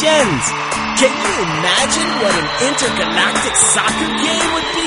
gens. Can you imagine what an intergalactic soccer game would be?